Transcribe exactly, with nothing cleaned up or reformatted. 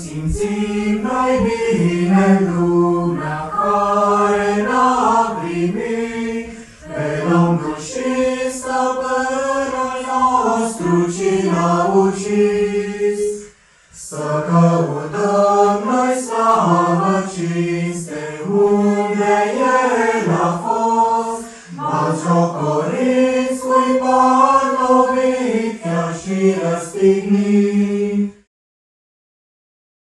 simțim noi bine lumea care n-a primit pe Domnul și Stăpânul nostru, ci l-a ucis. Să căutăm